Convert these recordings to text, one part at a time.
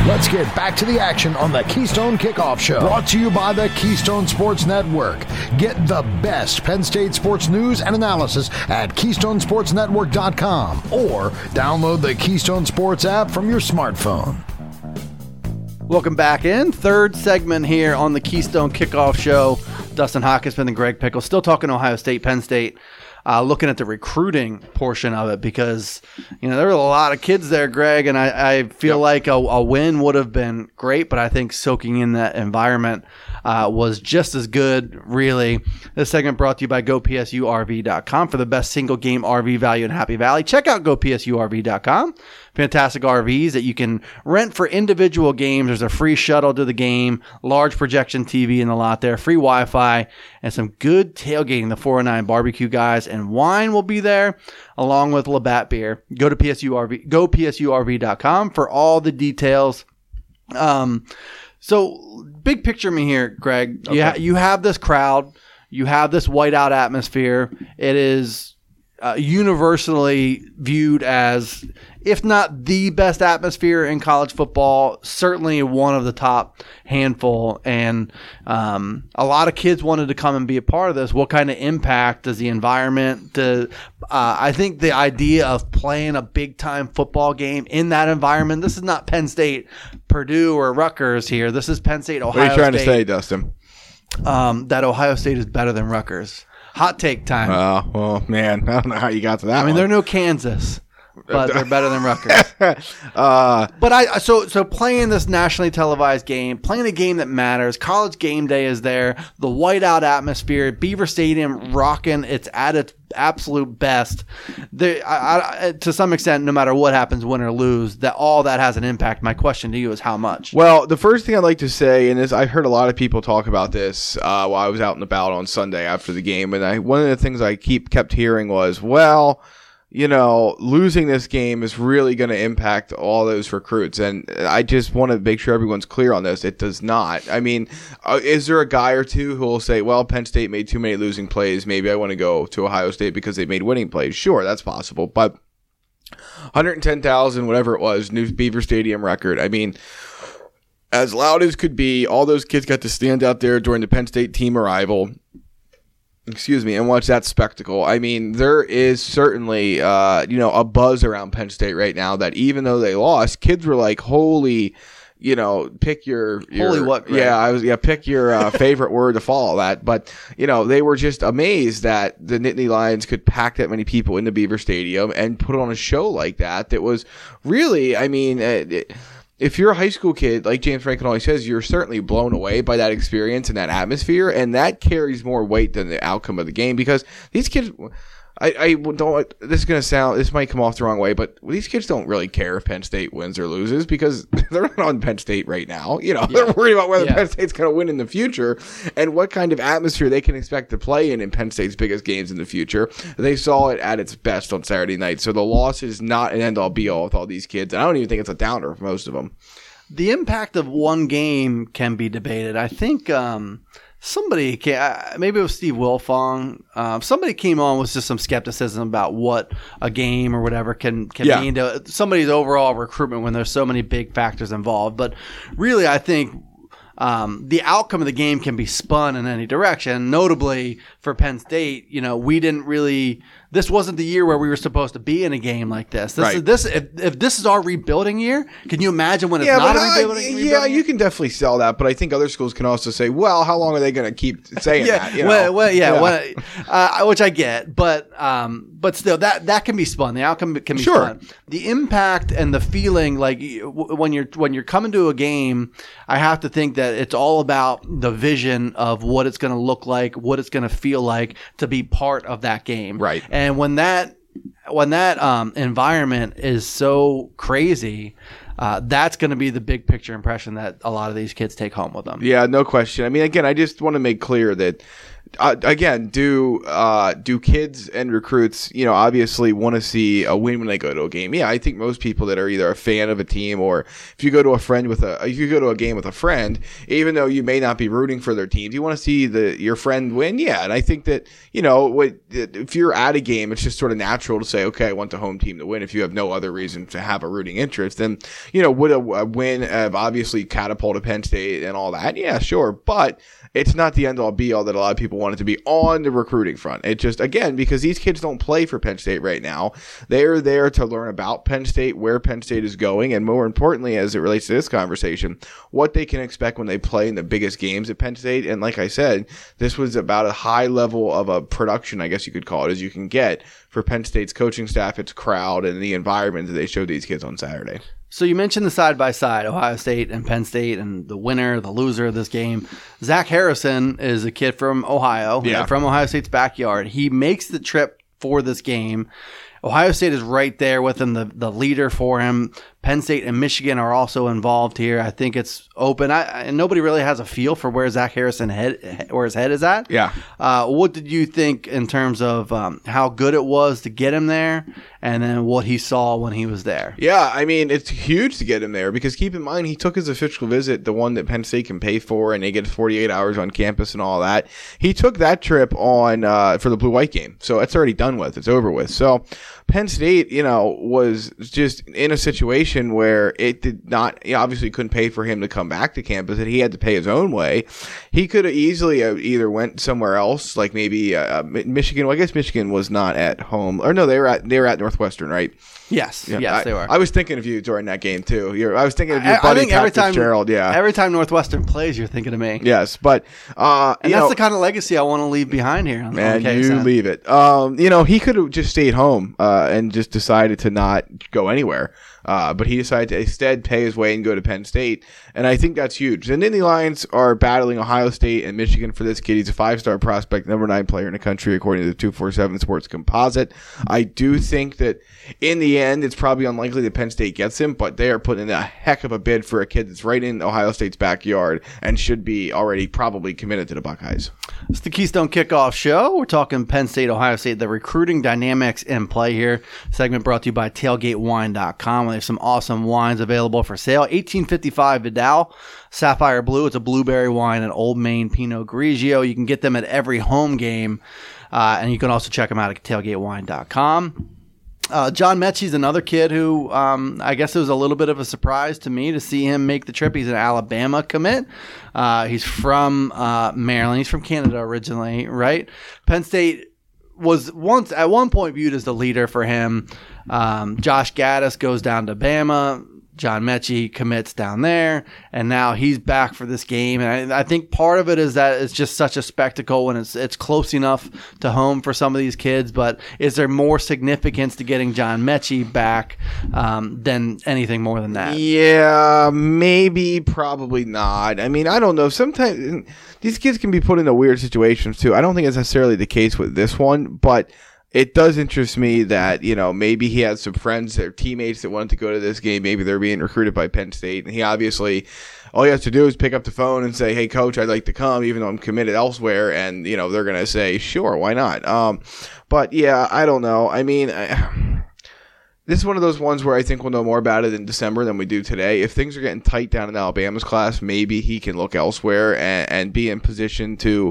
Let's get back to the action on the Keystone Kickoff Show. Brought to you by the Keystone Sports Network. Get the best Penn State sports news and analysis at KeystoneSportsNetwork.com or download the Keystone Sports app from your smartphone. Welcome back in. Third segment here on the Keystone Kickoff Show. Dustin Hockenson and Greg Pickle still talking Ohio State, Penn State. Looking at the recruiting portion of it because, there were a lot of kids there, Greg, and I feel like a win would have been great, but I think soaking in that environment was just as good, really. This segment brought to you by GoPSURV.com for the best single-game RV value in Happy Valley. Check out GoPSURV.com. Fantastic RVs that you can rent for individual games. There's a free shuttle to the game, large projection TV in the lot there, free Wi-Fi, and some good tailgating. The 409 barbecue guys and wine will be there, along with Labatt beer. Go to GoPSURV.com for all the details. So big picture me here, Greg. Okay. You have this crowd. You have this whiteout atmosphere. It is universally viewed as, if not the best atmosphere in college football, certainly one of the top handful. And a lot of kids wanted to come and be a part of this. What kind of impact does the environment, I think the idea of playing a big-time football game in that environment, this is not Penn State, Purdue, or Rutgers here. This is Penn State, Ohio State. What are you trying to say, Dustin? That Ohio State is better than Rutgers. Hot take time. Well, man, I don't know how you got to that. I mean, they're no Kansas, but they're better than Rutgers. But so playing this nationally televised game, playing a game that matters. College game day is there. The whiteout atmosphere, Beaver Stadium rocking. It's at its absolute best. To some extent, no matter what happens, win or lose, all that has an impact. My question to you is how much? Well, the first thing I'd like to say, and I've heard a lot of people talk about this while I was out and about on Sunday after the game, and one of the things I kept hearing was, well, losing this game is really going to impact all those recruits. And I just want to make sure everyone's clear on this. It does not. I mean, is there a guy or two who will say, well, Penn State made too many losing plays. Maybe I want to go to Ohio State because they made winning plays. Sure, that's possible. But 110,000, whatever it was, new Beaver Stadium record. I mean, as loud as could be, all those kids got to stand out there during the Penn State team arrival. And watch that spectacle. I mean, there is certainly, a buzz around Penn State right now that even though they lost, kids were like, holy, pick your holy what? Greg? Pick your favorite word to follow that. But, they were just amazed that the Nittany Lions could pack that many people into Beaver Stadium and put on a show like that. That was really, I mean, if you're a high school kid, like James Franklin always says, you're certainly blown away by that experience and that atmosphere, and that carries more weight than the outcome of the game because these kids, I don't. This might come off the wrong way, but these kids don't really care if Penn State wins or loses because they're not on Penn State right now. They're worried about whether Penn State's going to win in the future and what kind of atmosphere they can expect to play in Penn State's biggest games in the future. They saw it at its best on Saturday night, so the loss is not an end-all be-all with all these kids. And I don't even think it's a downer for most of them. The impact of one game can be debated. I think somebody maybe it was Steve Wilfong. Somebody came on with just some skepticism about what a game or whatever can mean to somebody's overall recruitment when there's so many big factors involved. But really, I think the outcome of the game can be spun in any direction. Notably for Penn State, we didn't really. This wasn't the year where we were supposed to be in a game like this. If this is our rebuilding year, can you imagine when it's not a rebuilding year? Yeah, you can definitely sell that, but I think other schools can also say, well, how long are they going to keep saying that? Which I get, but still, that can be spun. The outcome can be spun. The impact and the feeling, like when you're coming to a game, I have to think that it's all about the vision of what it's going to look like, what it's going to feel like to be part of that game. Right. And when that environment is so crazy, that's going to be the big picture impression that a lot of these kids take home with them. Yeah, no question. I mean, again, I just want to make clear that again, do kids and recruits, obviously want to see a win when they go to a game? Yeah, I think most people that are either a fan of a team, or if you go to a game with a friend, even though you may not be rooting for their teams, you want to see your friend win. Yeah, and I think that if you're at a game, it's just sort of natural to say, okay, I want the home team to win. If you have no other reason to have a rooting interest, then would a win have obviously catapulted Penn State and all that? Yeah, sure, but it's not the end all be all that a lot of people want it to be on the recruiting front. It just, again, because these kids don't play for Penn State right now. They're there to learn about Penn State, where Penn State is going, and more importantly, as it relates to this conversation, what they can expect when they play in the biggest games at Penn State. And like I said, this was about a high level of a production, I guess you could call it, as you can get for Penn State's coaching staff, its crowd, and the environment that they showed these kids on Saturday. So you mentioned the side-by-side, Ohio State and Penn State, and the winner, the loser of this game. Zach Harrison is a kid from Ohio, from Ohio State's backyard. He makes the trip for this game. Ohio State is right there with him, the leader for him. Penn State and Michigan are also involved here. I think it's open. And nobody really has a feel for where Zach Harrison where his head is at. Yeah. What did you think in terms of how good it was to get him there, and then what he saw when he was there? Yeah, I mean, it's huge to get him there, because keep in mind, he took his official visit, the one that Penn State can pay for, and he gets 48 hours on campus and all that. He took that trip on for the Blue-White game, so it's already done with. It's over with. So Penn State, was just in a situation where it did not, obviously couldn't pay for him to come back to campus, and he had to pay his own way. He could have easily either went somewhere else, like maybe Michigan. Well, I guess Michigan was not at home, or no, they were at Northwestern, right? Yes, they were. I was thinking of you during that game too. I was thinking of your buddy Pat Fitzgerald. Yeah, every time Northwestern plays, you're thinking of me. Yes, but and that's the kind of legacy I want to leave behind here. Man, you leave it. He could have just stayed home and just decided to not go anywhere. But he decided to instead pay his way and go to Penn State. And I think that's huge. The Nittany Lions are battling Ohio State and Michigan for this kid. He's a 5-star prospect, number 9 player in the country, according to the 247 Sports Composite. I do think that in the end, it's probably unlikely that Penn State gets him, but they are putting in a heck of a bid for a kid that's right in Ohio State's backyard and should be already probably committed to the Buckeyes. It's the Keystone Kickoff Show. We're talking Penn State, Ohio State, the recruiting dynamics in play here. Segment brought to you by TailgateWine.com. There's some awesome wines available for sale. 1855 Vidal, Sapphire Blue. It's a blueberry wine, and Old Main Pinot Grigio. You can get them at every home game, and you can also check them out at TailgateWine.com. John Mechie's another kid who I guess it was a little bit of a surprise to me to see him make the trip. He's an Alabama commit. He's from Maryland. He's from Canada originally, right? Penn State was at one point viewed as the leader for him. Josh Gaddis goes down to Bama. John Mechie commits down there, and now he's back for this game. And I think part of it is that it's just such a spectacle when it's close enough to home for some of these kids. But is there more significance to getting John Mechie back than anything more than that? Yeah, maybe, probably not. I mean, I don't know. Sometimes these kids can be put into weird situations too. I don't think it's necessarily the case with this one, but it does interest me that, maybe he had some friends or teammates that wanted to go to this game. Maybe they're being recruited by Penn State. And he obviously, all he has to do is pick up the phone and say, hey, coach, I'd like to come, even though I'm committed elsewhere. And, they're going to say, sure, why not? But, yeah, I don't know. I mean, this is one of those ones where I think we'll know more about it in December than we do today. If things are getting tight down in Alabama's class, maybe he can look elsewhere and be in position to,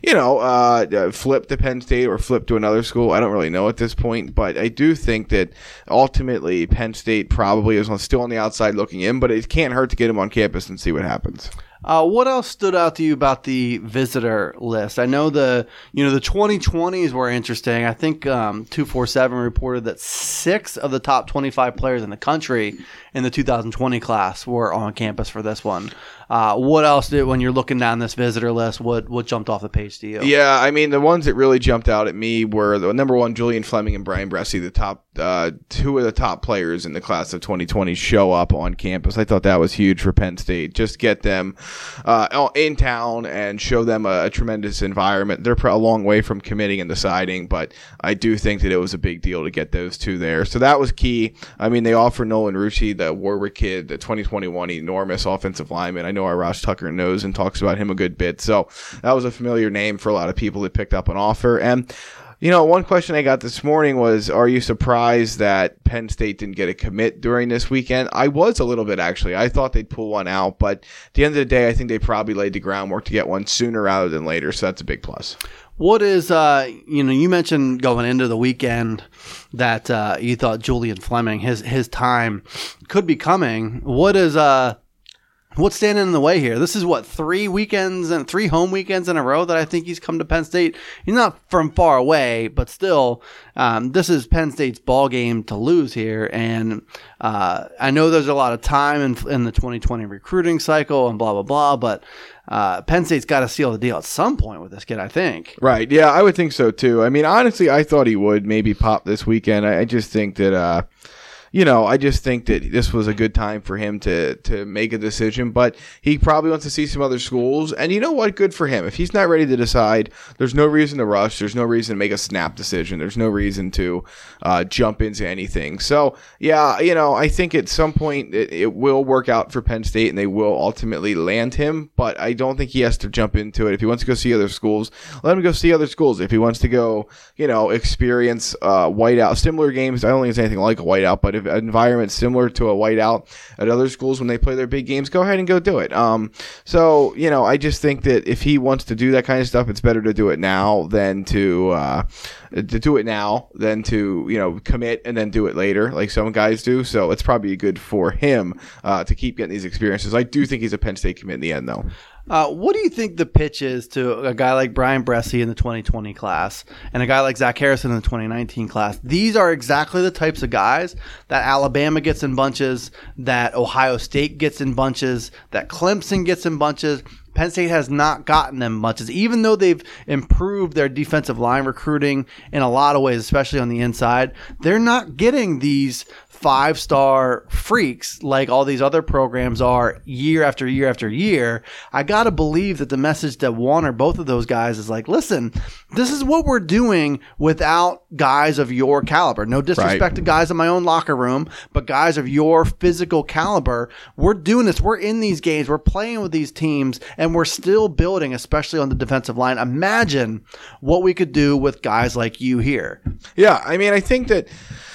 flip to Penn State or flip to another school. I don't really know at this point, but I do think that ultimately Penn State probably is still on the outside looking in, but it can't hurt to get him on campus and see what happens. What else stood out to you about the visitor list? I know the 2020s were interesting. I think 247 reported that 6 of the top 25 players in the country in the 2020 class were on campus for this one. What else when you're looking down this visitor list, what jumped off the page to you? Yeah, I mean, the ones that really jumped out at me were the number 1, Julian Fleming and Brian Bressie, the top two of the top players in the class of 2020 show up on campus. I thought that was huge for Penn State. Just get them in town and show them a tremendous environment. They're a long way from committing and deciding, but I do think that it was a big deal to get those two there. So that was key. I mean, they offered Nolan Rucci, the Warwick kid, the 2021 enormous offensive lineman. I know our Ross Tucker knows and talks about him a good bit. So that was a familiar name for a lot of people that picked up an offer. And one question I got this morning was, are you surprised that Penn State didn't get a commit during this weekend? I was a little bit, actually. I thought they'd pull one out, but at the end of the day, I think they probably laid the groundwork to get one sooner rather than later, so that's a big plus. What is, you mentioned going into the weekend that you thought Julian Fleming, his time could be coming. What's standing in the way here? This is 3 home weekends in a row that I think he's come to Penn State. He's not from far away, but still, this is Penn State's ball game to lose here. And I know there's a lot of time in the 2020 recruiting cycle and blah, blah, blah, but Penn State's got to seal the deal at some point with this kid, I think. Right. Yeah, I would think so too. I mean, honestly, I thought he would maybe pop this weekend. I just think that I just think that this was a good time for him to make a decision, but he probably wants to see some other schools. And you know what? Good for him. If he's not ready to decide, there's no reason to rush. There's no reason to make a snap decision. There's no reason to jump into anything. So, yeah, I think at some point it will work out for Penn State and they will ultimately land him, but I don't think he has to jump into it. If he wants to go see other schools, let him go see other schools. If he wants to go, experience whiteout, similar games, I don't think it's anything like a whiteout, but if environment similar to a whiteout at other schools when they play their big games, go ahead and go do it. I just think that if he wants to do that kind of stuff, it's better to do it now than to commit and then do it later like some guys do. So it's probably good for him to keep getting these experiences. I do think he's a Penn State commit in the end, though. What do you think the pitch is to a guy like Brian Bressie in the 2020 class and a guy like Zach Harrison in the 2019 class? These are exactly the types of guys that Alabama gets in bunches, that Ohio State gets in bunches, that Clemson gets in bunches. Penn State has not gotten them much, even though they've improved their defensive line recruiting in a lot of ways, especially on the inside. They're not getting these 5-star freaks like all these other programs are year after year after year. I got to believe that the message that one or both of those guys is like, listen, this is what we're doing without guys of your caliber. No disrespect to guys in my own locker room, but guys of your physical caliber. We're doing this. We're in these games. We're playing with these teams, and we're still building, especially on the defensive line. Imagine what we could do with guys like you here. Yeah, I mean, I think that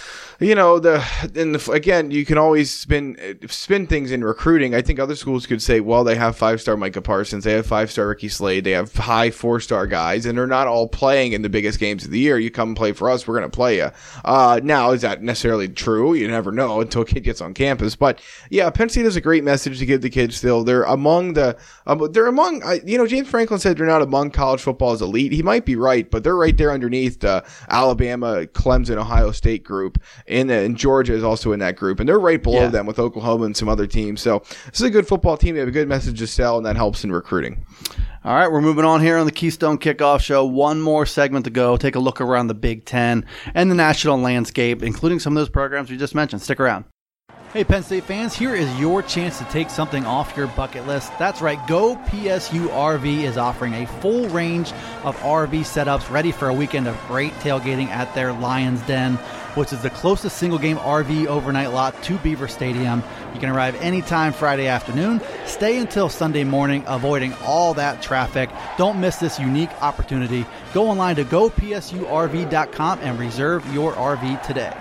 again, you can always spin things in recruiting. I think other schools could say, well, they have 5-star Micah Parsons, they have 5-star Ricky Slade, they have high 4-star guys, and they're not all playing in the biggest games of the year. You come and play for us, we're going to play you. Now, is that necessarily true? You never know until a kid gets on campus. But yeah, Penn State has a great message to give the kids still. They're among James Franklin said they're not among college football's elite. He might be right, but they're right there underneath the Alabama, Clemson, Ohio State group. And Georgia is also in that group, and they're right below them with Oklahoma and some other teams. So this is a good football team. They have a good message to sell, and that helps in recruiting. All right, we're moving on here on the Keystone Kickoff Show. One more segment to go. Take a look around the Big Ten and the national landscape, including some of those programs we just mentioned. Stick around. Hey, Penn State fans, here is your chance to take something off your bucket list. That's right, Go PSU RV is offering a full range of RV setups ready for a weekend of great tailgating at their Lions Den, which is the closest single-game RV overnight lot to Beaver Stadium. You can arrive anytime Friday afternoon, stay until Sunday morning, avoiding all that traffic. Don't miss this unique opportunity. Go online to gopsurv.com and reserve your RV today.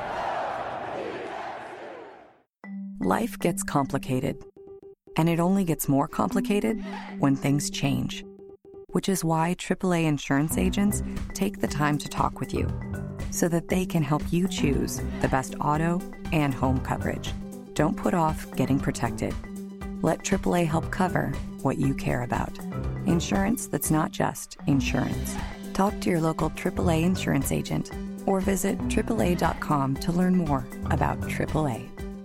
Life gets complicated, and it only gets more complicated when things change, which is why AAA insurance agents take the time to talk with you so that they can help you choose the best auto and home coverage. Don't put off getting protected. Let AAA help cover what you care about. Insurance that's not just insurance. Talk to your local AAA insurance agent or visit AAA.com to learn more about AAA.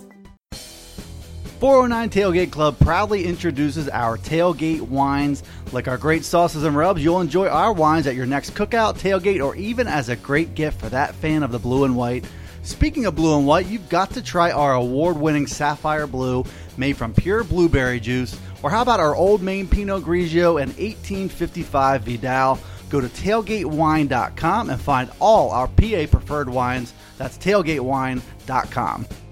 409 Tailgate Club proudly introduces our tailgate wines. Like our great sauces and rubs, you'll enjoy our wines at your next cookout, tailgate, or even as a great gift for that fan of the blue and white. Speaking of blue and white, you've got to try our award-winning Sapphire Blue made from pure blueberry juice. Or how about our Old Main Pinot Grigio and 1855 Vidal? Go to tailgatewine.com and find all our PA preferred wines. That's tailgatewine.com.